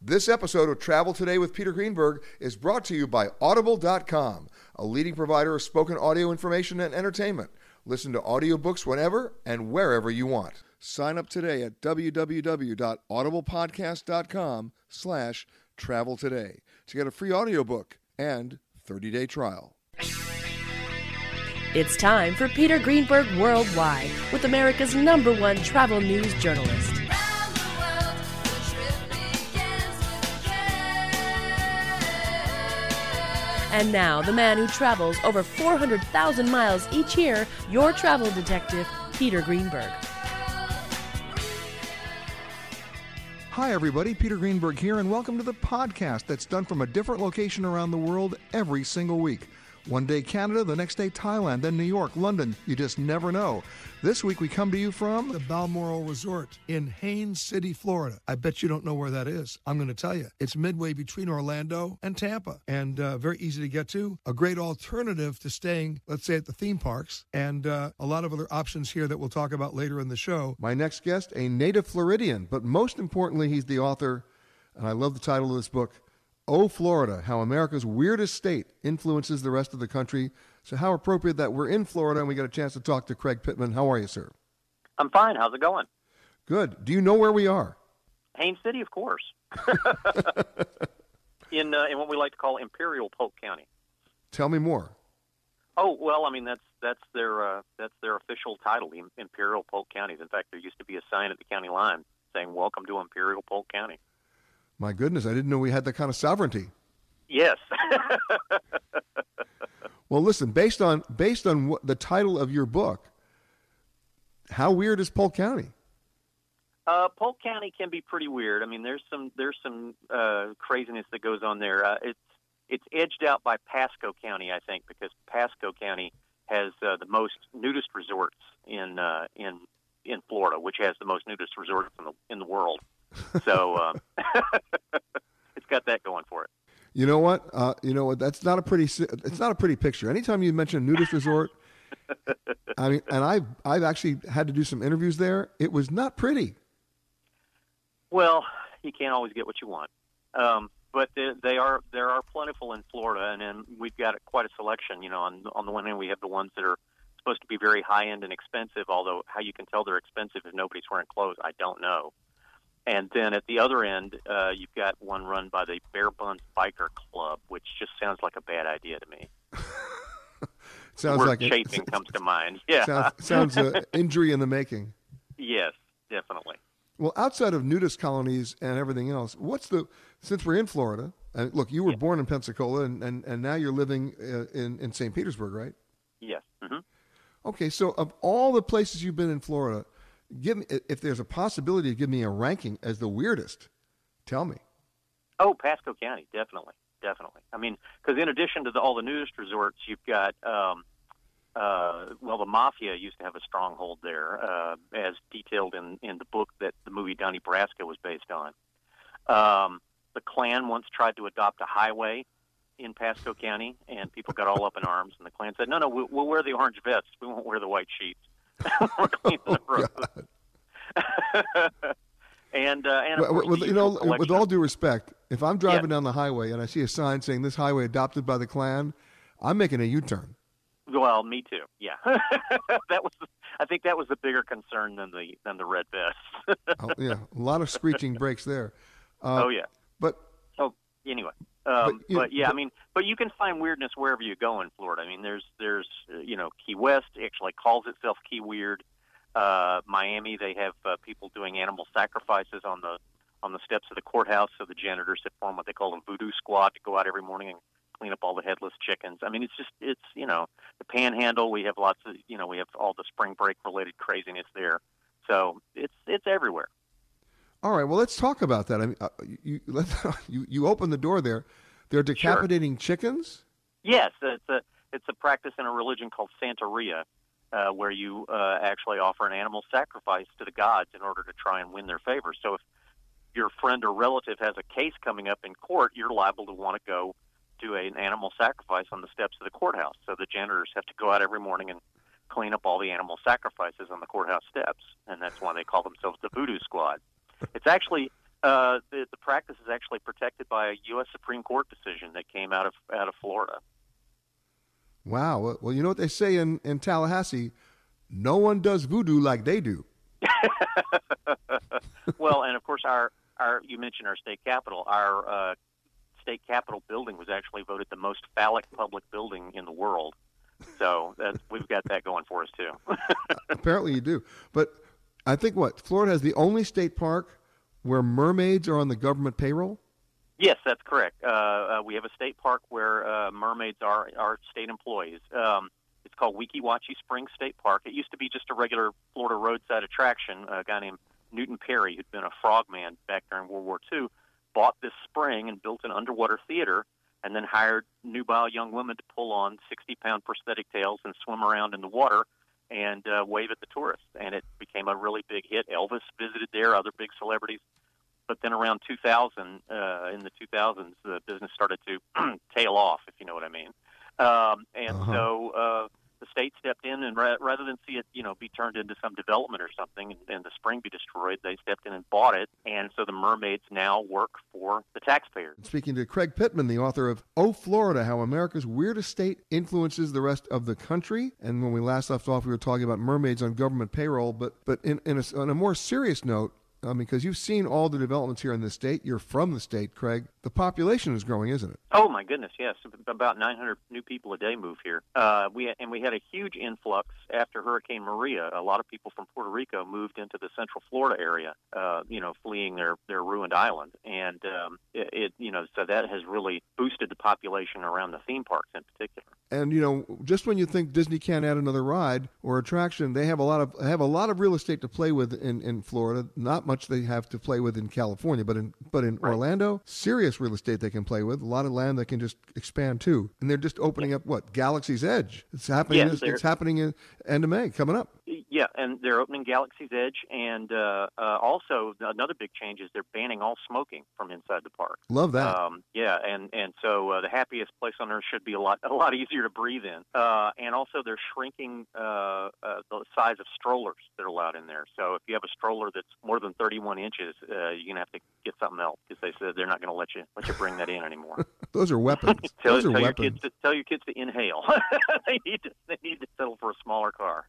This episode of Travel Today with Peter Greenberg is brought to you by Audible.com, a leading provider of spoken audio information and entertainment. Listen to audiobooks whenever and wherever you want. Sign up today at www.audiblepodcast.com/travel today to get a free audiobook and 30-day trial. It's time for Peter Greenberg Worldwide with America's #1 travel news journalist. And now, the man who travels over 400,000 miles each year, your travel detective, Peter Greenberg. Hi, everybody. Peter Greenberg here, and welcome to the podcast that's done from a different location around the world every single week. One day Canada, the next day Thailand, then New York, London. You just never know. This week we come to you from the Balmoral Resort in Haines City, Florida. I bet you don't know where that is. I'm going to tell you. It's midway between Orlando and Tampa, and very easy to get to. A great alternative to staying, let's say, at the theme parks, and a lot of other options here that we'll talk about later in the show. My next guest, a native Floridian, but most importantly, he's the author, and I love the title of this book, Oh, Florida, How America's Weirdest State Influences the Rest of the Country. So how appropriate that we're in Florida and we get a chance to talk to Craig Pittman. How are you, sir? I'm fine. How's it going? Good. Do you know where we are? Haines City, of course. in what we like to call Imperial Polk County. Tell me more. Oh, well, I mean, that's their official title, the Imperial Polk Counties. In fact, there used to be a sign at the county line saying, "Welcome to Imperial Polk County." My goodness, I didn't know we had that kind of sovereignty. Yes. Well, listen, based on what the title of your book, how weird is Polk County? Polk County can be pretty weird. I mean, there's some craziness that goes on there. It's edged out by Pasco County, I think, because Pasco County has the most nudist resorts in Florida, which has the most nudist resorts in the world. So it's got that going for it. You know what? That's not a pretty. It's not a pretty picture. Anytime you mention a nudist resort, I mean, and I've actually had to do some interviews there. It was not pretty. Well, you can't always get what you want, but there are plentiful in Florida, and then we've got quite a selection. You know, on the one hand, we have the ones that are supposed to be very high end and expensive. Although how you can tell they're expensive if nobody's wearing clothes, I don't know. And then at the other end, you've got one run by the Bear Buns Biker Club, which just sounds like a bad idea to me. Sounds the word like chafing comes to mind. Yeah, sounds injury in the making. Yes, definitely. Well, outside of nudist colonies and everything else, since we're in Florida, and look, you were born in Pensacola, and now you're living in St. Petersburg, right? Yes. Mm-hmm. Okay, so of all the places you've been in Florida, give me, if there's a possibility to give me a ranking as the weirdest, tell me. Oh, Pasco County, definitely. I mean, because in addition to all the nudist resorts, you've got, the Mafia used to have a stronghold there, as detailed in the book that the movie Donnie Brasco was based on. The Klan once tried to adopt a highway in Pasco County, and people got all up in arms, and the Klan said, no, we'll wear the orange vests. We won't wear the white sheets. We're cleaning the road. And of course, with all due respect, if I'm driving down the highway and I see a sign saying this highway adopted by the Klan, I'm making a U-turn. Well, me too. Yeah, I think that was the bigger concern than the red vest. A lot of screeching brakes there. Anyway. But you can find weirdness wherever you go in Florida. I mean, there's Key West actually calls itself Key Weird. Miami, they have people doing animal sacrifices on the steps of the courthouse. So the janitors have formed what they call a voodoo squad to go out every morning and clean up all the headless chickens. I mean, it's the Panhandle. We have lots of we have all the spring break related craziness there. So it's everywhere. All right, well, let's talk about that. I mean, you open the door there. They're decapitating chickens? Yes, it's a practice in a religion called Santeria, where you actually offer an animal sacrifice to the gods in order to try and win their favor. So if your friend or relative has a case coming up in court, you're liable to want to go do an animal sacrifice on the steps of the courthouse. So the janitors have to go out every morning and clean up all the animal sacrifices on the courthouse steps, and that's why they call themselves the Voodoo Squad. It's actually The practice is actually protected by a U.S. Supreme Court decision that came out of Florida. Wow. Well, you know what they say in Tallahassee? No one does voodoo like they do. Well, and of course, our you mentioned our state capitol. Our state capitol building was actually voted the most phallic public building in the world. So we've got that going for us too. Apparently, you do. But I think Florida has the only state park where mermaids are on the government payroll? Yes, that's correct. We have a state park where mermaids are state employees. It's called Weeki Wachee Springs State Park. It used to be just a regular Florida roadside attraction. A guy named Newton Perry, who'd been a frogman back during World War II, bought this spring and built an underwater theater and then hired nubile young women to pull on 60-pound prosthetic tails and swim around in the water and wave at the tourists. And it became a really big hit. Elvis visited there, other big celebrities. But then around 2000, in the 2000s, the business started to tail off, if you know what I mean. So the state stepped in, and rather than see it, be turned into some development or something and the spring be destroyed, they stepped in and bought it. And so the mermaids now work for the taxpayers. Speaking to Craig Pittman, the author of Oh, Florida, How America's Weirdest State Influences the Rest of the Country. And when we last left off, we were talking about mermaids on government payroll. But on a more serious note, because you've seen all the developments here in the state. You're from the state, Craig. The population is growing, isn't it? Oh, my goodness, yes. About 900 new people a day move here. We had a huge influx after Hurricane Maria. A lot of people from Puerto Rico moved into the Central Florida area, fleeing their ruined island. And, so that has really boosted the population around the theme parks in particular. And, just when you think Disney can't add another ride or attraction, they have a lot of real estate to play with in Florida. Not much they have to play with in California, but in right. Orlando, serious real estate they can play with. A lot of land that can just expand too. And they're just opening up Galaxy's Edge. It's happening. Yes, it's happening in end of May coming up. Yeah, and they're opening Galaxy's Edge, and also another big change is they're banning all smoking from inside the park. Love that. So the happiest place on earth should be a lot easier to breathe in. And also they're shrinking the size of strollers that are allowed in there. So if you have a stroller that's more than 31 inches, you're gonna have to get something else because they said they're not going to let you bring that in anymore. Those are weapons. Tell your kids to inhale. They need to settle for a smaller car.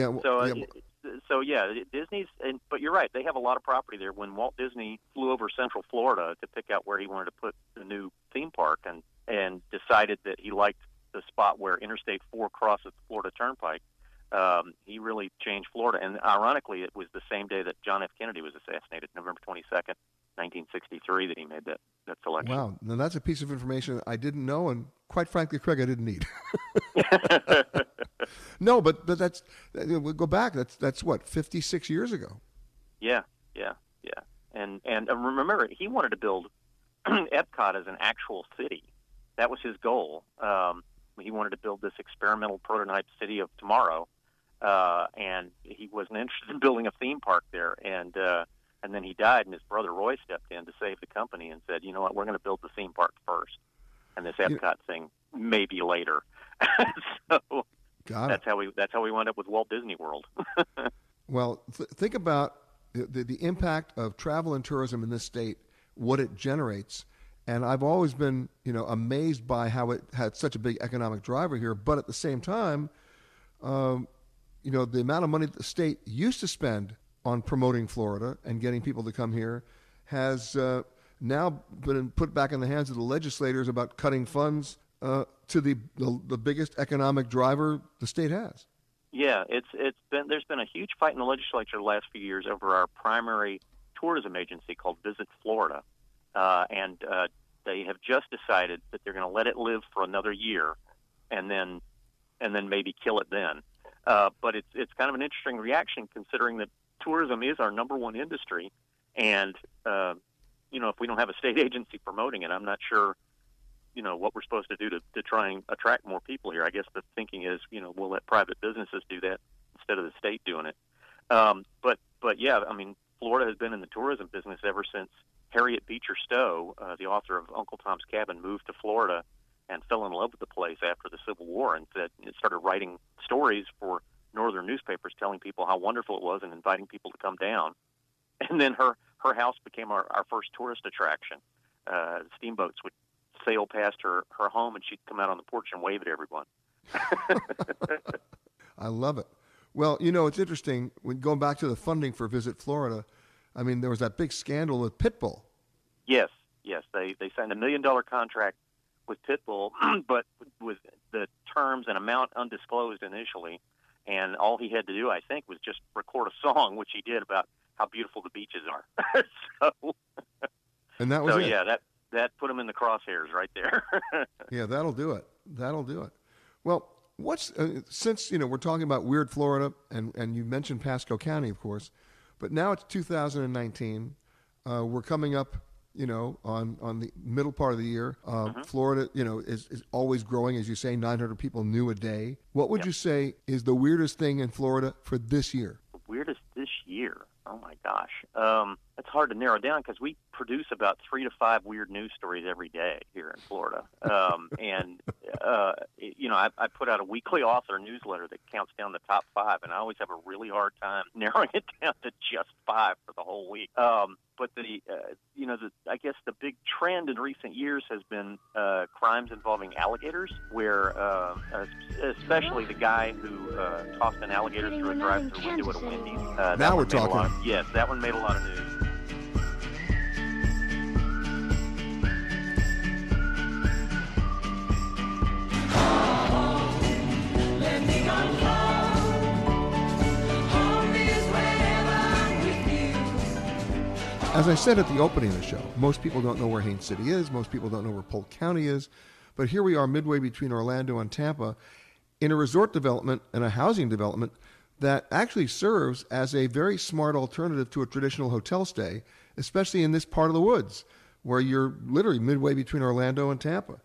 Disney's. But you're right. They have a lot of property there. When Walt Disney flew over Central Florida to pick out where he wanted to put the new theme park, and decided that he liked the spot where Interstate 4 crosses the Florida Turnpike, he really changed Florida. And ironically, it was the same day that John F. Kennedy was assassinated, November 22nd, 1963, that he made that selection. Wow. Now, that's a piece of information I didn't know, and quite frankly, Craig, I didn't need. No, but that's, we'll go back. That's what, 56 years ago? Yeah. And remember, he wanted to build Epcot as an actual city. That was his goal. He wanted to build this experimental prototype city of tomorrow, and he wasn't interested in building a theme park there. And then he died, and his brother Roy stepped in to save the company and said, "You know what? We're going to build the theme park first, and this Epcot thing maybe later." So that's how we wound up with Walt Disney World. Well, think about the impact of travel and tourism in this state, what it generates. And I've always been, amazed by how it had such a big economic driver here. But at the same time, the amount of money that the state used to spend on promoting Florida and getting people to come here has now been put back in the hands of the legislators about cutting funds to the biggest economic driver the state has. Yeah, there's been a huge fight in the legislature the last few years over our primary tourism agency called Visit Florida. And they have just decided that they're going to let it live for another year, and then maybe kill it then. But it's kind of an interesting reaction considering that tourism is our number one industry, and if we don't have a state agency promoting it, I'm not sure what we're supposed to do to try and attract more people here. I guess the thinking is we'll let private businesses do that instead of the state doing it. But yeah, I mean, Florida has been in the tourism business ever since Harriet Beecher Stowe, the author of Uncle Tom's Cabin, moved to Florida and fell in love with the place after the Civil War, and started writing stories for northern newspapers telling people how wonderful it was and inviting people to come down. And then her her house became our first tourist attraction. Steamboats would sail past her home, and she'd come out on the porch and wave at everyone. I love it. Well, it's interesting. When going back to the funding for Visit Florida, I mean, there was that big scandal with Pitbull. Yes. They signed $1 million contract with Pitbull, but with the terms and amount undisclosed initially. And all he had to do, I think, was just record a song, which he did, about how beautiful the beaches are. And that was it. Yeah, that put him in the crosshairs right there. Yeah, that'll do it. Well, since we're talking about weird Florida, and you mentioned Pasco County, of course, but now it's 2019. We're coming up, on the middle part of the year. Florida, is always growing, as you say, 900 people new a day. What would you say is the weirdest thing in Florida for this year? The weirdest this year? Oh my gosh, it's hard to narrow down because we produce about 3 to 5 weird news stories every day here in Florida, and I put out a weekly author newsletter that counts down the top 5, and I always have a really hard time narrowing it down to just 5 for the whole week. But I guess the big trend in recent years has been crimes involving alligators, where especially the guy who tossed an alligator through a drive-through window at a Wendy's. Now we're talking. Yes, that one made a lot of news. As I said at the opening of the show, most people don't know where Haines City is. Most people don't know where Polk County is. But here we are midway between Orlando and Tampa in a resort development and a housing development that actually serves as a very smart alternative to a traditional hotel stay, especially in this part of the woods where you're literally midway between Orlando and Tampa.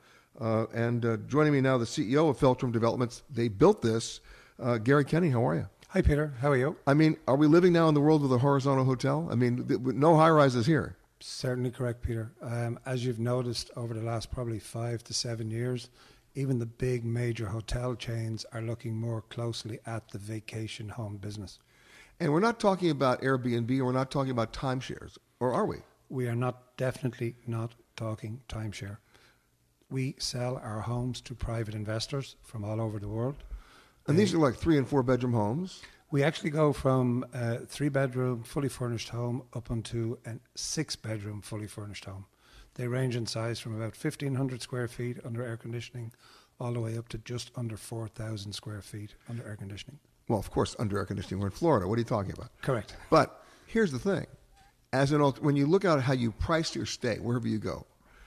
And joining me now, the CEO of Feltram Developments. They built this. Gary Kenny, how are you? Hi, Peter. How are you? I mean, are we living now in the world of the horizontal hotel? I mean, no high-rises here. Certainly correct, Peter. As you've noticed over the last probably 5 to 7 years, even the big major hotel chains are looking more closely at the vacation home business. And we're not talking about Airbnb, or we're not talking about timeshares, or are we? We are definitely not talking timeshare. We sell our homes to private investors from all over the world. And these are like 3 and 4 bedroom homes? We actually go from a 3-bedroom, fully furnished home up onto a 6-bedroom, fully furnished home. They range in size from about 1,500 square feet under air conditioning all the way up to just under 4,000 square feet under air conditioning. Well, of course, under air conditioning. We're in Florida. What are you talking about? Correct. But here's the thing. When you look at how you price your stay, wherever you go,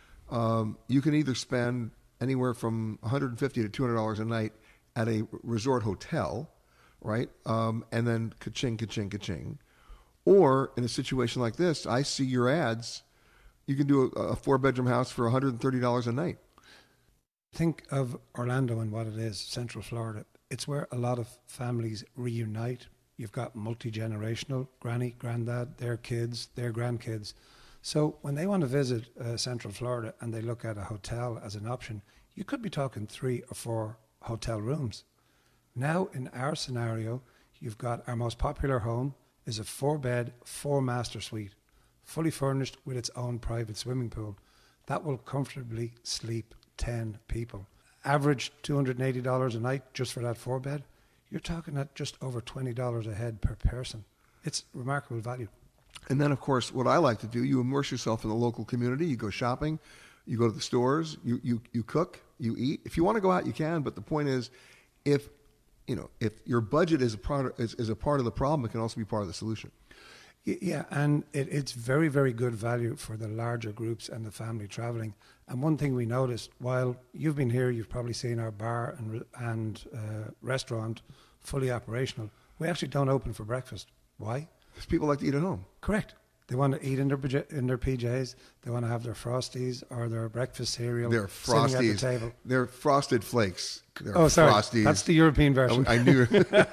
you can either spend anywhere from $150 to $200 a night at a resort hotel, right? And then ka-ching, ka-ching, ka-ching. Or in a situation like this, I see your ads, you can do a 4-bedroom house for $130 a night. Think of Orlando and what it is, Central Florida. It's where a lot of families reunite. You've got multi-generational, granny, granddad, their kids, their grandkids. So when they want to visit Central Florida and they look at a hotel as an option, you could be talking 3 or 4 hotel rooms. Now, in our scenario, you've got our most popular home is a 4-bed, 4-master suite, fully furnished with its own private swimming pool. That will comfortably sleep 10 people. Average $280 a night just for that 4-bed. You're talking at just over $20 a head per person. It's remarkable value. And then, of course, what I like to do, you immerse yourself in the local community. You go shopping, you go to the stores, you cook, you eat. If you want to go out, you can. But the point is, if your budget is a part of the problem, it can also be part of the solution. Yeah, and it's very, very good value for the larger groups and the family traveling. And one thing we noticed, while you've been here, you've probably seen our bar and restaurant fully operational. We actually don't open for breakfast. Why? Because people like to eat at home. Correct. They want to eat in their PJs. They want to have their Frosties or their breakfast cereal. They're Frosties. Sitting at the table. They're Frosted Flakes. Oh, sorry. Frosties. That's the European version. I knew.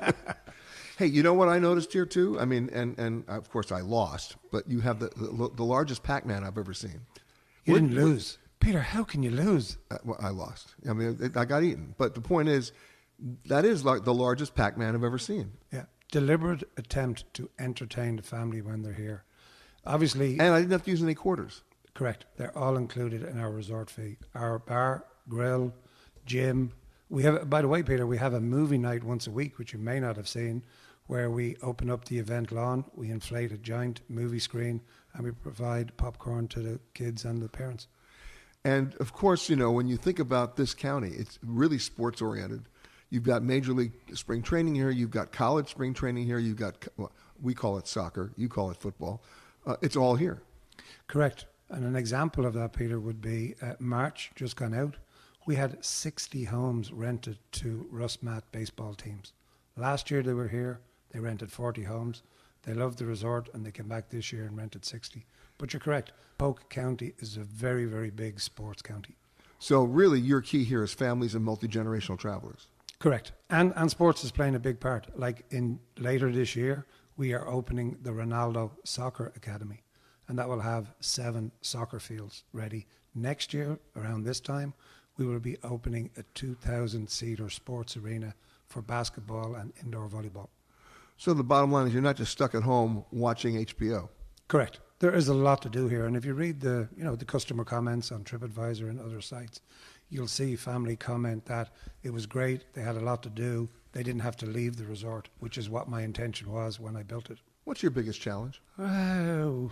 Hey, you know what I noticed here too? I mean, and of course I lost, but you have the largest Pac-Man I've ever seen. You didn't lose. Peter, how can you lose? Well, I lost. I mean, I got eaten. But the point is, that is like the largest Pac-Man I've ever seen. Yeah. Deliberate attempt to entertain the family when they're here. Obviously. And I didn't have to use any quarters. Correct. They're all included in our resort fee. Our bar, grill, gym. We have, by the way, Peter, we have a movie night once a week, which you may not have seen, where we open up the event lawn, we inflate a giant movie screen, and we provide popcorn to the kids and the parents. And, of course, when you think about this county, it's really sports-oriented. You've got Major League spring training here. You've got college spring training here. You've got, we call it soccer. You call it football. It's all here. Correct. And an example of that, Peter, would be March, just gone out. We had 60 homes rented to Russ Matt baseball teams. Last year they were here. They rented 40 homes. They loved the resort, and they came back this year and rented 60. But you're correct. Polk County is a very, very big sports county. So really your key here is families and multi-generational travelers. Correct. And sports is playing a big part. Like later this year, we are opening the Ronaldo Soccer Academy, and that will have 7 soccer fields ready. Next year, around this time, we will be opening a 2,000-seater sports arena for basketball and indoor volleyball. So the bottom line is you're not just stuck at home watching HBO. Correct. There is a lot to do here, and if you read the customer comments on TripAdvisor and other sites, you'll see family comment that it was great, they had a lot to do, they didn't have to leave the resort, which is what my intention was when I built it. What's your biggest challenge? Oh,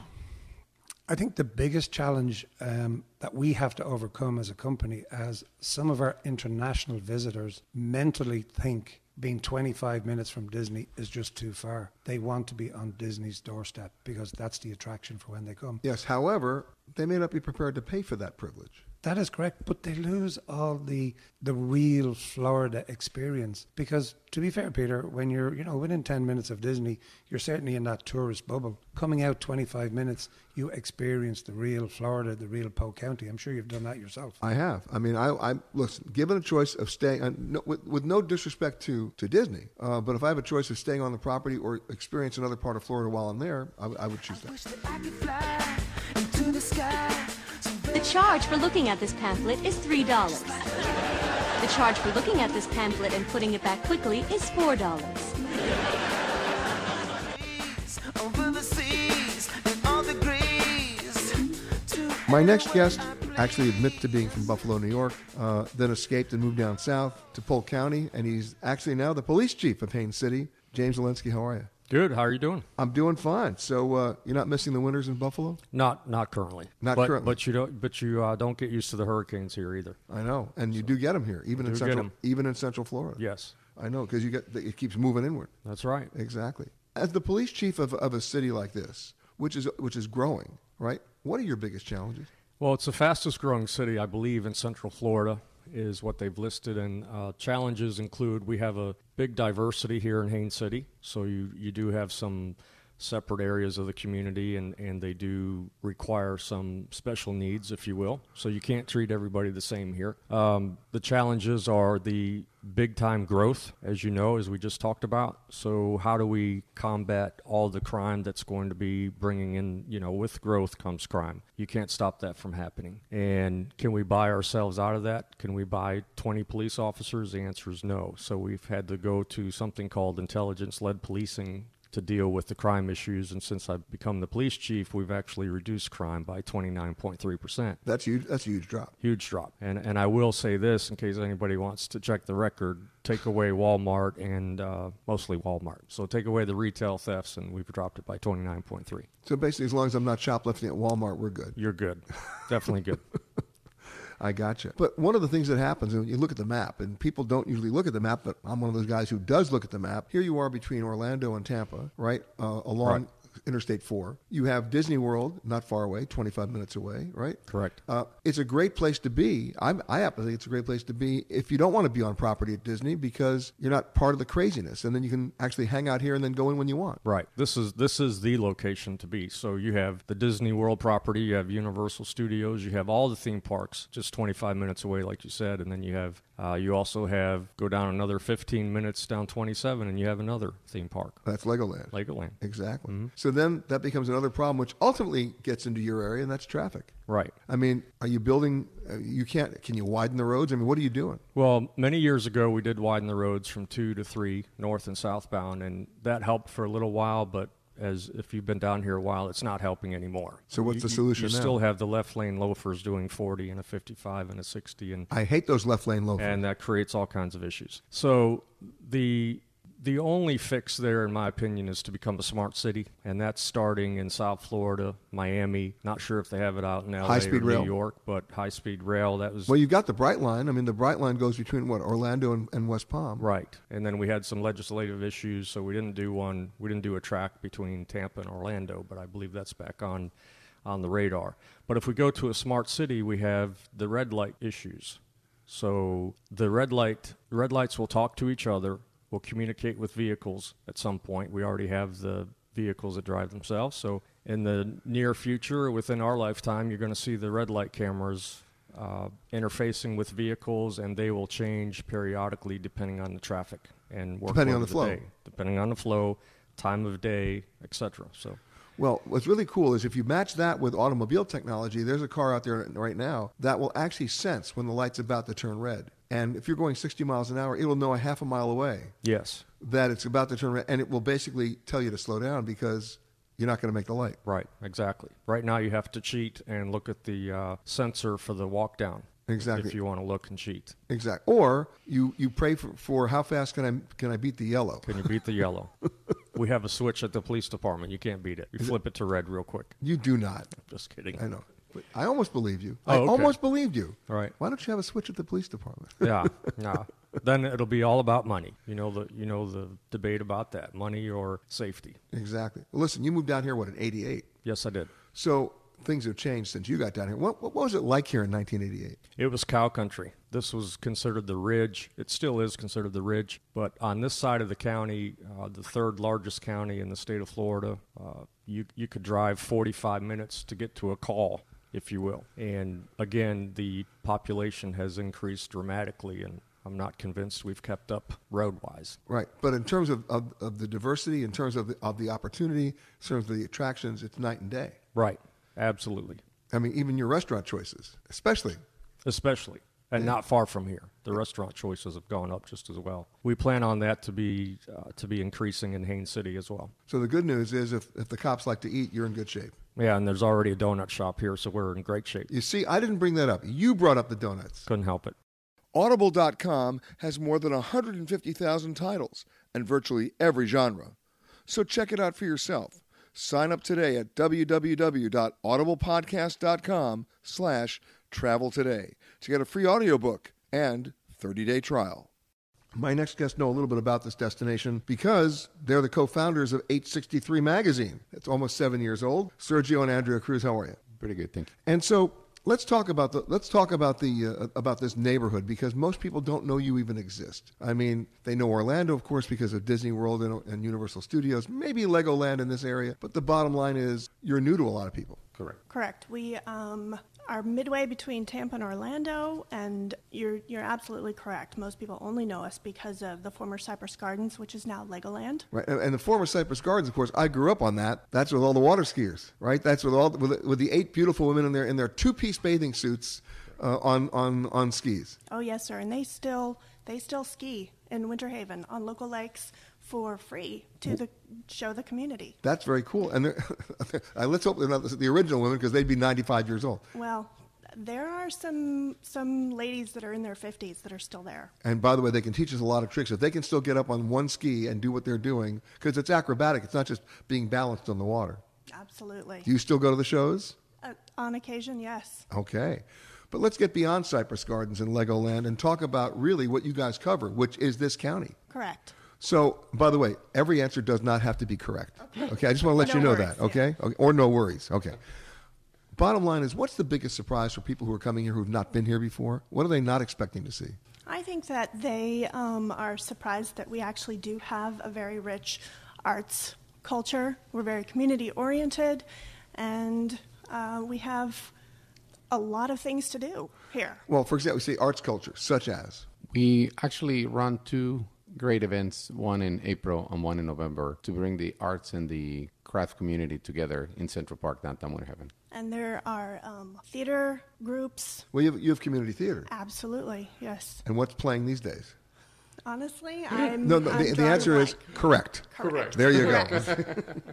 I think the biggest challenge that we have to overcome as a company, as some of our international visitors mentally think being 25 minutes from Disney is just too far. They want to be on Disney's doorstep because that's the attraction for when they come. Yes, however, they may not be prepared to pay for that privilege. That is correct, but they lose all the real Florida experience. Because, to be fair, Peter, when you're within 10 minutes of Disney, you're certainly in that tourist bubble. Coming out 25 minutes, you experience the real Florida, the real Polk County. I'm sure you've done that yourself. I have. I mean, I listen, given a choice of staying, with no disrespect to Disney, but if I have a choice of staying on the property or experience another part of Florida while I'm there, I would choose that. The charge for looking at this pamphlet is $3. The charge for looking at this pamphlet and putting it back quickly is $4. My next guest actually admits to being from Buffalo, New York, then escaped and moved down south to Polk County, and he's actually now the police chief of Haines City. James Zielinski, how are you? Good. How are you doing? I'm doing fine. So you're not missing the winters in Buffalo? Not currently. Currently. But you don't get used to the hurricanes here either. I know, and you do get them here, even in Central Florida. Yes. I know, because it keeps moving inward. That's right. Exactly. As the police chief of a city like this, which is growing, right? What are your biggest challenges? Well, it's the fastest growing city, I believe, in Central Florida, is what they've listed. And challenges include we have a big diversity here in Haines City. So you do have some separate areas of the community, and they do require some special needs, if you will. So you can't treat everybody the same here. The challenges are the big-time growth, as you know, as we just talked about. So how do we combat all the crime that's going to be bringing in, with growth comes crime. You can't stop that from happening. And can we buy ourselves out of that? Can we buy 20 police officers? The answer is no. So we've had to go to something called intelligence-led policing to deal with the crime issues, and since I've become the police chief, we've actually reduced crime by 29.3%. That's huge. That's a huge drop. Huge drop. And I will say this, in case anybody wants to check the record, take away Walmart and mostly Walmart. So take away the retail thefts, and we've dropped it by 29.3. So basically, as long as I'm not shoplifting at Walmart, we're good. You're good. Definitely good. I gotcha. But one of the things that happens when you look at the map, and people don't usually look at the map, but I'm one of those guys who does look at the map. Here you are between Orlando and Tampa, right? Along Interstate 4. You have Disney World, not far away, 25 minutes away, right? Correct. It's a great place to be. I happen to think it's a great place to be if you don't want to be on property at Disney because you're not part of the craziness, and then you can actually hang out here and then go in when you want. Right. This is the location to be. So you have the Disney World property, you have Universal Studios, you have all the theme parks just 25 minutes away, like you said, and then you have you also have go down another 15 minutes down 27, and you have another theme park. That's Legoland. Legoland. Exactly. Mm-hmm. So then that becomes another problem, which ultimately gets into your area, and that's traffic. Right. I mean, are you building, can you widen the roads? I mean, what are you doing? Well, many years ago, we did widen the roads from 2 to 3, north and southbound, and that helped for a little while, but as if you've been down here a while, it's not helping anymore. So what's the solution you now? still have the left lane loafers doing 40 and a 55 and a 60. And I hate those left lane loafers. And that creates all kinds of issues. So the only fix there, in my opinion, is to become a smart city, and that's starting in South Florida, Miami. Not sure if they have it out in L.A. High-speed or rail. New York, but high-speed rail. That was Well, you've got the Brightline. I mean, the Brightline goes between, Orlando and West Palm. right. And then we had some legislative issues, so we didn't do one. We didn't do a track between Tampa and Orlando, but I believe that's back on the radar. But if we go to a smart city, we have the red light issues. So the red lights will talk to each other. We'll communicate with vehicles at some point. We already have the vehicles that drive themselves. So in the near future, within our lifetime, you're going to see the red light cameras interfacing with vehicles, and they will change periodically depending on the traffic and workload Depending on of the flow. day, depending on the flow, time of day, etc. So. Well, what's really cool is if you match that with automobile technology, there's a car out there right now that will actually sense when the light's about to turn red. And if you're going 60 miles an hour, it will know a half a mile away Yes. that it's about to turn red, and it will basically tell you to slow down because you're not going to make the light. Right, exactly. Right now you have to cheat and look at the sensor for the walk down. Exactly. If you want to look and cheat. Exactly. Or you pray for how fast can I beat the yellow? Can you beat the yellow? We have a switch at the police department. You can't beat it. You flip it to red real quick. You do not. Just kidding. I know. I almost believe you. Oh, I okay. almost believed you. All right. Why don't you have a switch at the police department? Yeah. Then it'll be all about money. You know the debate about that, money or safety. Exactly. Well, listen, you moved down here, in 88? Yes, I did. So things have changed since you got down here. What was it like here in 1988? It was cow country. This was considered the ridge. It still is considered the ridge. But on this side of the county, the third largest county in the state of Florida, you could drive 45 minutes to get to a call, if you will. And again, the population has increased dramatically, and I'm not convinced we've kept up road-wise. Right. But in terms of the diversity, in terms of the opportunity, in terms of the attractions, it's night and day. Right. Absolutely. I mean, even your restaurant choices, especially. And not far from here. The restaurant choices have gone up just as well. We plan on that to be increasing in Haines City as well. So the good news is if the cops like to eat, you're in good shape. Yeah, and there's already a donut shop here, so we're in great shape. You see, I didn't bring that up. You brought up the donuts. Couldn't help it. Audible.com has more than 150,000 titles and virtually every genre. So check it out for yourself. Sign up today at www.audiblepodcast.com/travel today to get a free audiobook and 30-day trial. My next guests know a little bit about this destination because they're the co-founders of 863 Magazine. It's almost 7 years old. Sergio and Andrea Cruz, how are you? Pretty good, thank you. And so let's talk about this neighborhood because most people don't know you even exist. I mean, they know Orlando, of course, because of Disney World and Universal Studios, maybe Legoland in this area. But the bottom line is you're new to a lot of people. Correct. We are midway between Tampa and Orlando, and you're absolutely correct. Most people only know us because of the former Cypress Gardens, which is now Legoland. Right, and the former Cypress Gardens, of course, I grew up on that. That's with all the water skiers, right? That's with the 8 beautiful women in their 2-piece bathing suits on skis. Oh yes, sir, and they still ski in Winter Haven on local lakes for free to show the community. That's very cool. And let's hope they're not the original women because they'd be 95 years old. Well, there are some ladies that are in their 50s that are still there. And by the way, they can teach us a lot of tricks. If they can still get up on one ski and do what they're doing, because it's acrobatic. It's not just being balanced on the water. Absolutely. Do you still go to the shows? On occasion, yes. Okay. But let's get beyond Cypress Gardens and Legoland and talk about really what you guys cover, which is this county. Correct. So, by the way, every answer does not have to be correct. Okay, I just want to let No you know worries, that, okay? yeah. Or no worries, okay. Bottom line is, what's the biggest surprise for people who are coming here who have not been here before? What are they not expecting to see? I think that they are surprised that we actually do have a very rich arts culture. We're very community-oriented, and we have a lot of things to do here. Well, for example, we say arts culture, such as? We actually run 2 great events, one in April and one in November, to bring the arts and the craft community together in Central Park, downtown Winter Haven. And there are theater groups. Well, you have community theater. Absolutely, yes. And what's playing these days? Honestly, I'm No, the answer is correct. Correct. There you go.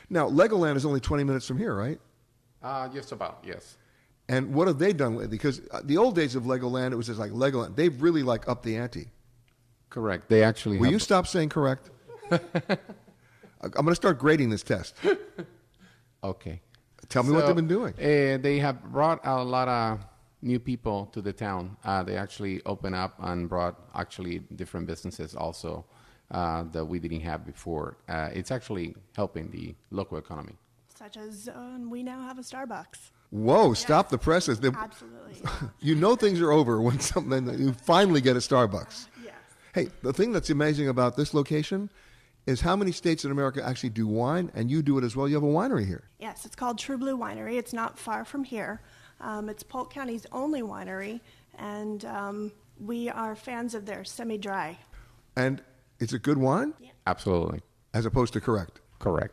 Now, Legoland is only 20 minutes from here, right? Just about, yes. And what have they done lately? Because the old days of Legoland, it was just like Legoland. They've really like upped the ante. Correct. They actually Will you stop saying correct? I'm going to start grading this test. Okay. Tell me what they've been doing. They have brought a lot of new people to the town. They actually opened up and brought actually different businesses also that we didn't have before. It's actually helping the local economy. Such as we now have a Starbucks. Whoa, stop the presses. Absolutely. You know things are over when you finally get a Starbucks. Yes. Hey, the thing that's amazing about this location is how many states in America actually do wine, and you do it as well. You have a winery here. Yes, it's called True Blue Winery. It's not far from here. It's Polk County's only winery, and we are fans of their semi-dry. And it's a good wine? Yeah. Absolutely. As opposed to correct. Correct.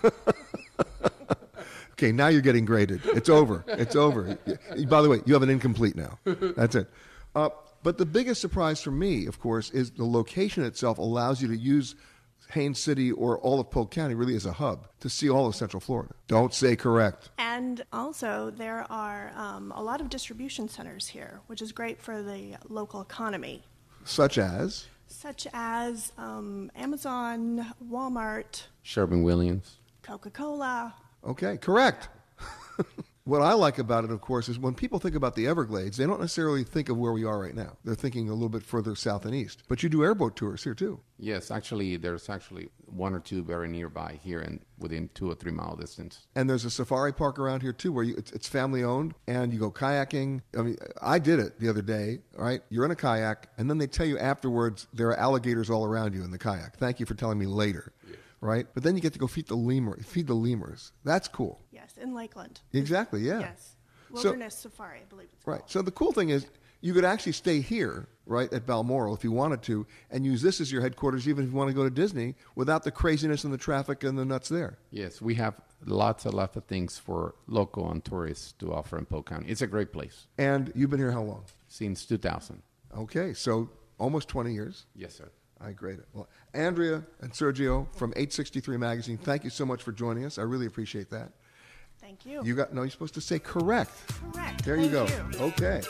Okay, now you're getting graded. It's over. It's over. By the way, you have an incomplete now. That's it. But the biggest surprise for me, of course, is the location itself allows you to use Haines City or all of Polk County really as a hub to see all of Central Florida. Don't say correct. And also, there are a lot of distribution centers here, which is great for the local economy. Such as? Such as Amazon, Walmart, Sherwin-Williams. Coca-Cola. Okay, correct. What I like about it, of course, is when people think about the Everglades, they don't necessarily think of where we are right now. They're thinking a little bit further south and east. But you do airboat tours here, too. Yes, actually, there's actually one or two very nearby here and within 2 or 3 mile distance. And there's a safari park around here, too, where it's family owned, and you go kayaking. I mean, I did it the other day, right? You're in a kayak, and then they tell you afterwards there are alligators all around you in the kayak. Thank you for telling me later. Yeah. Right? But then you get to go feed the lemurs. That's cool. Yes, in Lakeland. Exactly, yeah. Yes. Wilderness Safari, I believe it's called. Right. So the cool thing is you could actually stay here, right, at Balmoral if you wanted to, and use this as your headquarters even if you want to go to Disney without the craziness and the traffic and the nuts there. Yes, we have lots of things for local and tourists to offer in Polk County. It's a great place. And you've been here how long? Since 2000. Okay, so almost 20 years. Yes, sir. I grade it. Well, Andrea and Sergio from 863 Magazine, thank you so much for joining us. I really appreciate that. Thank you. You're supposed to say correct. Correct. There you go. Thank you. Okay.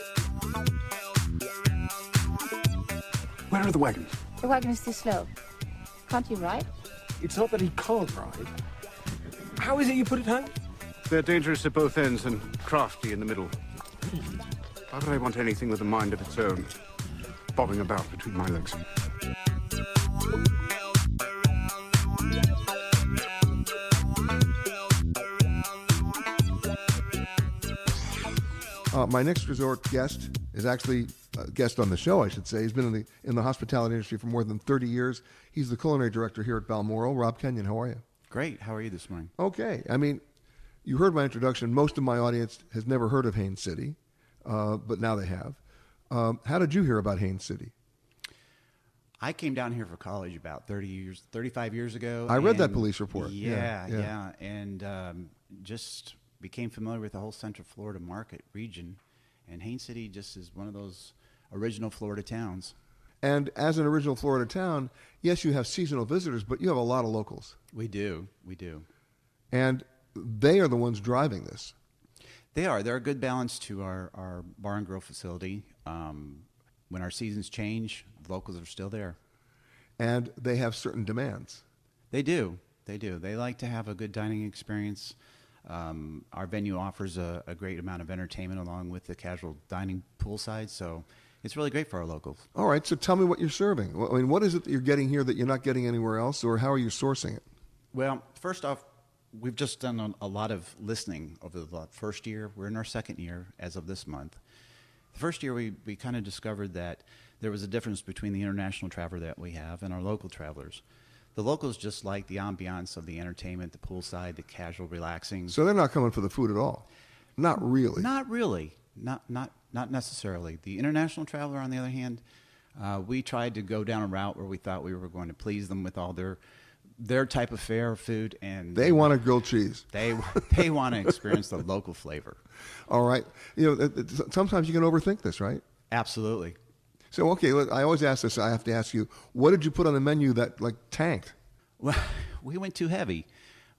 Where are the wagons? The wagon is too slow. Can't you ride? It's not that he can't ride. How is it you put it home? They're dangerous at both ends and crafty in the middle. Why would I want anything with a mind of its own, bobbing about between my legs? My next resort guest is actually a guest on the show, I should say. He's been in the hospitality industry for more than 30 years. He's the culinary director here at Balmoral. Rob Kenyon, how are you? Great. How are you this morning? Okay. I mean, you heard my introduction. Most of my audience has never heard of Haines City, but now they have. How did you hear about Haines City? I came down here for college about 35 years ago. I read that police report. Yeah. And just became familiar with the whole Central Florida market region. And Haines City just is one of those original Florida towns. And as an original Florida town, yes, you have seasonal visitors, but you have a lot of locals. We do. And they are the ones driving this. They are. They're a good balance to our bar and grill facility. When our seasons change, the locals are still there. And they have certain demands. They do. They like to have a good dining experience. Our venue offers a great amount of entertainment along with the casual dining poolside, so it's really great for our locals. All right, so tell me what you're serving. I mean, what is it that you're getting here that you're not getting anywhere else, or how are you sourcing it? Well, first off, we've just done a lot of listening over the first year. We're in our second year as of this month. The first year, we kind of discovered that there was a difference between the international traveler that we have and our local travelers. The locals just like the ambiance of the entertainment, the poolside, the casual relaxing. So they're not coming for the food at all? Not really? Not really. Not necessarily. The international traveler, on the other hand, we tried to go down a route where we thought we were going to please them with all their type of fare, food, and they want a grilled cheese. They want to experience the local flavor. All right. You know, sometimes you can overthink this, right? Absolutely. So, okay, I always ask this. I have to ask you, what did you put on the menu that, tanked? Well, we went too heavy.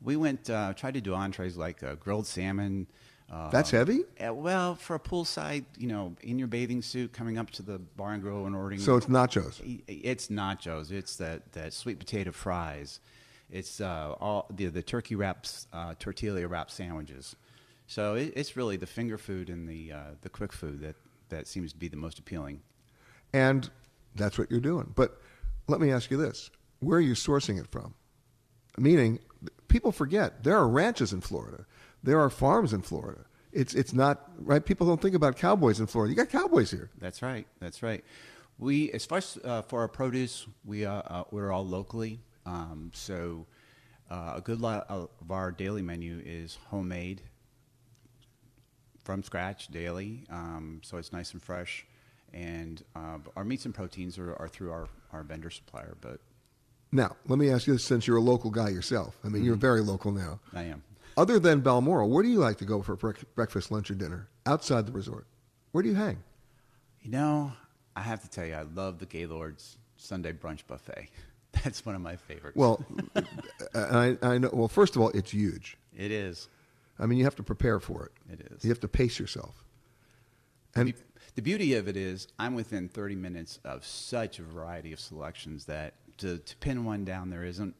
We went tried to do entrees like grilled salmon. That's heavy? Well, for a poolside, in your bathing suit, coming up to the bar and grill and ordering. So it's nachos. It's nachos. It's that sweet potato fries. It's all the turkey wraps, tortilla wrap sandwiches. So it's really the finger food and the quick food that seems to be the most appealing. And that's what you're doing. But let me ask you this: where are you sourcing it from? Meaning, people forget there are ranches in Florida. There are farms in Florida. It's not right. People don't think about cowboys in Florida. You got cowboys here. That's right. That's right. We, as far as for our produce, we're all locally. So a good lot of our daily menu is homemade, from scratch daily. So it's nice and fresh, and our meats and proteins are through our vendor supplier. But now, let me ask you this: since you're a local guy yourself, I mean, you're very local now. I am. Other than Balmoral, where do you like to go for breakfast, lunch, or dinner outside the resort? Where do you hang? I have to tell you, I love the Gaylord's Sunday brunch buffet. That's one of my favorites. Well, I know. Well, first of all, it's huge. It is. I mean, you have to prepare for it. It is. You have to pace yourself. And the beauty of it is I'm within 30 minutes of such a variety of selections that to pin one down, there isn't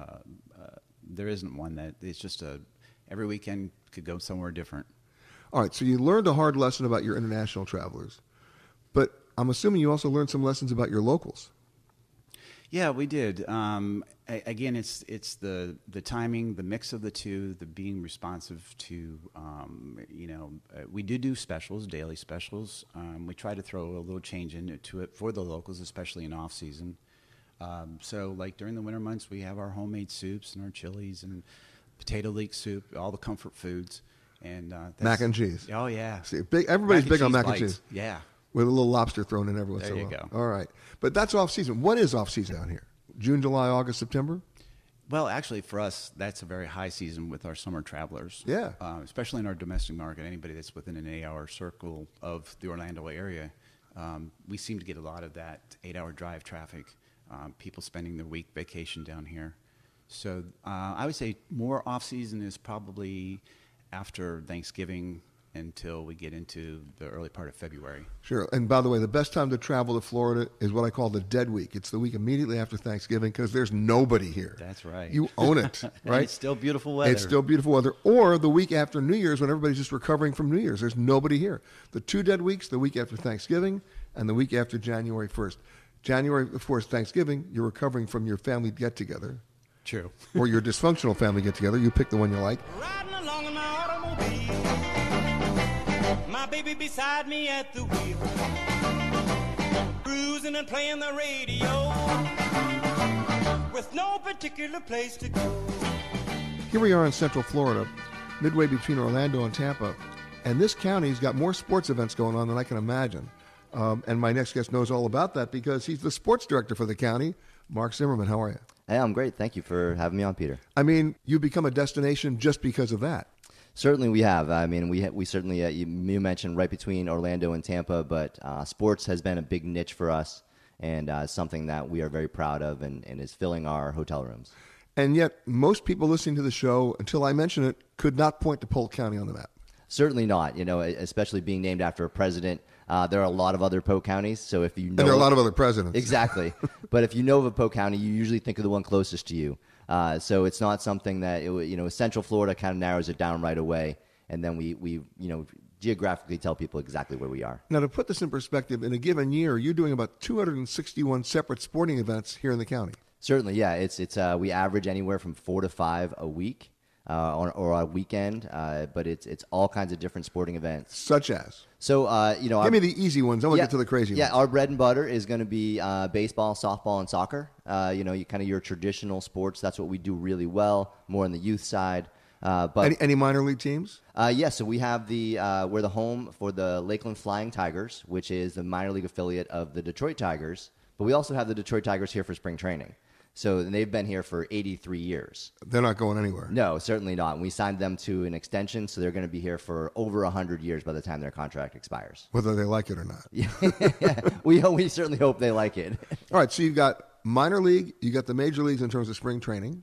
one that it's just every weekend could go somewhere different. All right, so you learned a hard lesson about your international travelers, but I'm assuming you also learned some lessons about your locals. Yeah, we did. Again, it's the timing, the mix of the two, the being responsive to, we do specials, daily specials. We try to throw a little change into it for the locals, especially in off season. So like during the winter months, we have our homemade soups and our chilies and potato leek soup, all the comfort foods. And mac and cheese. Oh, yeah. See, everybody's big on mac and cheese. Yeah. With a little lobster thrown in every once in a while. There you go. All right. But that's off-season. What is off-season down here? June, July, August, September? Well, actually, for us, that's a very high season with our summer travelers. Yeah. Especially in our domestic market, anybody that's within an 8-hour circle of the Orlando area, we seem to get a lot of that 8-hour drive traffic, people spending their week vacation down here. So I would say more off-season is probably after Thanksgiving until we get into the early part of February. Sure. And by the way, the best time to travel to Florida is what I call the dead week. It's the week immediately after Thanksgiving because there's nobody here. That's right. You own it, right? It's still beautiful weather. It's still beautiful weather. Or the week after New Year's when everybody's just recovering from New Year's. There's nobody here. The two dead weeks, the week after Thanksgiving and the week after January 1st. January 1st, Thanksgiving, you're recovering from your family get-together. True. Or your dysfunctional family get-together. You pick the one you like. Riding along in my automobile, my baby beside me at the wheel, cruising and playing the radio, with no particular place to go. Here we are in Central Florida, midway between Orlando and Tampa, and this county's got more sports events going on than I can imagine. And my next guest knows all about that because he's the sports director for the county. Mark Zimmerman, how are you? Hey, I'm great. Thank you for having me on, Peter. I mean, you become a destination just because of that. Certainly we have. I mean, we certainly, you mentioned right between Orlando and Tampa, but sports has been a big niche for us and something that we are very proud of and is filling our hotel rooms. And yet, most people listening to the show, until I mention it, could not point to Polk County on the map. Certainly not. Especially being named after a president. There are a lot of other Polk counties, so if you know... And there are a lot of other presidents. Exactly. But if you know of a Polk County, you usually think of the one closest to you. So it's not something that, Central Florida kind of narrows it down right away, and then we geographically tell people exactly where we are. Now, to put this in perspective, in a given year, you're doing about 261 separate sporting events here in the county. Certainly, yeah. It's we average anywhere from 4 to 5 a week. Or a weekend, but it's all kinds of different sporting events. Such as? So, give me the easy ones. I want to get to the crazy ones. Yeah, our bread and butter is going to be baseball, softball, and soccer. You kind of your traditional sports. That's what we do really well, more on the youth side. But any minor league teams? Yeah, so we have we're the home for the Lakeland Flying Tigers, which is the minor league affiliate of the Detroit Tigers. But we also have the Detroit Tigers here for spring training. So they've been here for 83 years. They're not going anywhere. No, certainly not. And we signed them to an extension, so they're going to be here for over 100 years by the time their contract expires. Whether they like it or not. Yeah, we certainly hope they like it. All right, so you've got minor league, you got the major leagues in terms of spring training,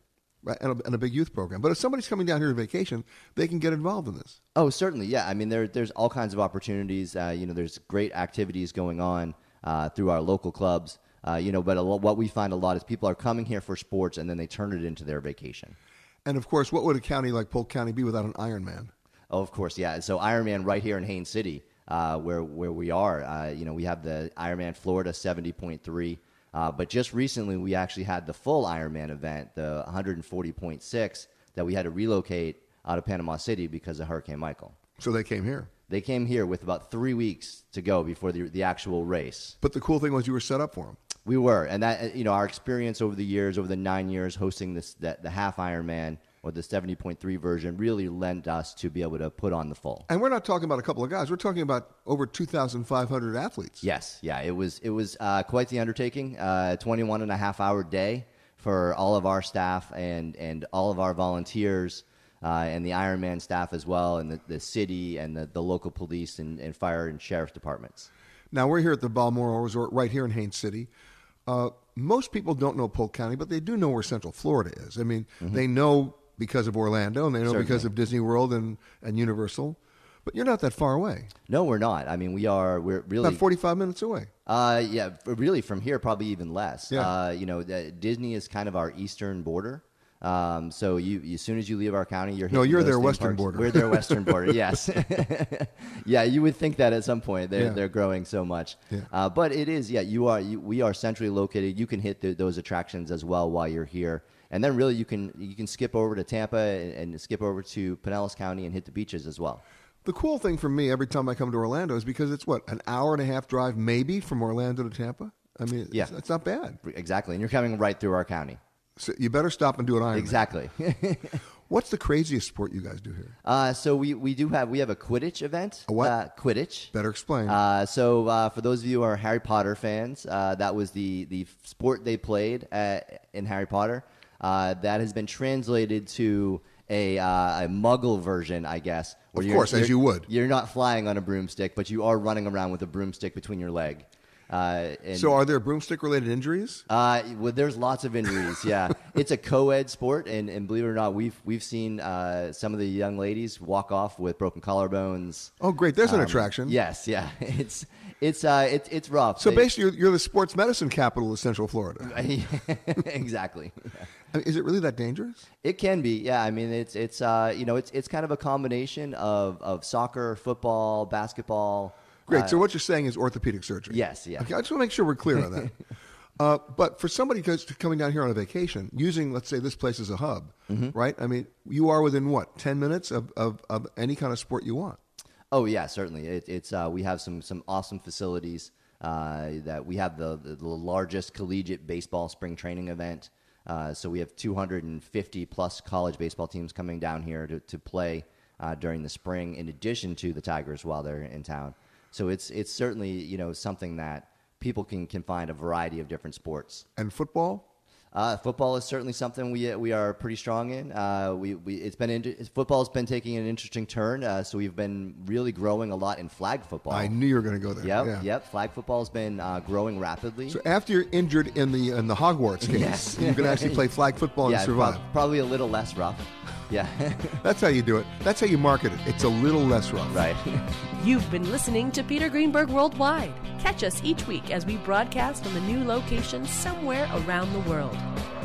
right, and a big youth program. But if somebody's coming down here on vacation, they can get involved in this. Oh, certainly, yeah. I mean, there's all kinds of opportunities. There's great activities going on through our local clubs. But what we find a lot is people are coming here for sports, and then they turn it into their vacation. And, of course, what would a county like Polk County be without an Ironman? Oh, of course, yeah. So Ironman right here in Haines City, where we are, we have the Ironman Florida 70.3. But just recently, we actually had the full Ironman event, the 140.6, that we had to relocate out of Panama City because of Hurricane Michael. So they came here. They came here with about 3 weeks to go before the actual race. But the cool thing was you were set up for them. We were, and that our experience over the years, over the 9 years hosting the half Ironman or the 70.3 version, really lent us to be able to put on the full. And we're not talking about a couple of guys. We're talking about over 2,500 athletes. Yes, yeah, it was quite the undertaking. 21 and a half hour day for all of our staff and all of our volunteers. And the Ironman staff as well, and the city and the local police and fire and sheriff departments. Now, we're here at the Balmoral Resort right here in Haines City. Most people don't know Polk County, but they do know where Central Florida is. I mean, they know because of Orlando, and they know Certainly. because of Disney World and Universal. But you're not that far away. No, we're not. I mean, we're really... About 45 minutes away. Yeah, really from here, probably even less. Yeah. Disney is kind of our eastern border. So as soon as you leave our county, you're no, you're those their theme western parks. border. We're their western border. Yes, yeah, you would think that at some point they're growing so much. Yeah. But it is, we are centrally located. You can hit those attractions as well while you're here, and then really you can skip over to Tampa and skip over to Pinellas County and hit the beaches as well. The cool thing for me every time I come to Orlando is because it's an hour and a half drive maybe from Orlando to Tampa. I mean, it's not bad. Exactly, and you're coming right through our county. So you better stop and do an Ironman. Exactly. What's the craziest sport you guys do here? So we have a Quidditch event. A what? Quidditch. Better explain. So for those of you who are Harry Potter fans, that was the sport they played in Harry Potter. That has been translated to a Muggle version, I guess. Of course, as you would. You're not flying on a broomstick, but you are running around with a broomstick between your leg. So are there broomstick-related injuries? Well, there's lots of injuries, yeah. It's a co-ed sport, and believe it or not, we've seen some of the young ladies walk off with broken collarbones. Oh, great. There's an attraction. Yes, yeah. It's rough. So basically, you're the sports medicine capital of Central Florida. Exactly. I mean, is it really that dangerous? It can be, yeah. I mean, it's kind of a combination of soccer, football, basketball. Great. So what you're saying is orthopedic surgery. Yes, yeah. Okay, I just want to make sure we're clear on that. But for somebody coming down here on a vacation, using, let's say, this place as a hub, right? I mean, you are within, 10 minutes of any kind of sport you want? Oh, yeah, certainly. We have some awesome facilities. That we have the largest collegiate baseball spring training event. So we have 250-plus college baseball teams coming down here to play during the spring, in addition to the Tigers while they're in town. So it's certainly something that people can find a variety of different sports. And football? Football is certainly something we are pretty strong in. Football's been taking an interesting turn. So we've been really growing a lot in flag football. I knew you were going to go there. Yep. Flag football has been growing rapidly. So after you're injured in the Hogwarts case, yes. You can actually play flag football and survive. Probably a little less rough. Yeah. That's how you do it. That's how you market it. It's a little less rough. Right. You've been listening to Peter Greenberg Worldwide. Catch us each week as we broadcast from a new location somewhere around the world.